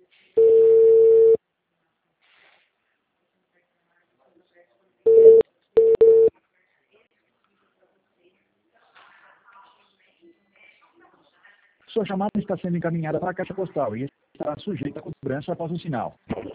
Sua chamada está sendo encaminhada para a caixa postal e estará sujeita a cobrança após o sinal.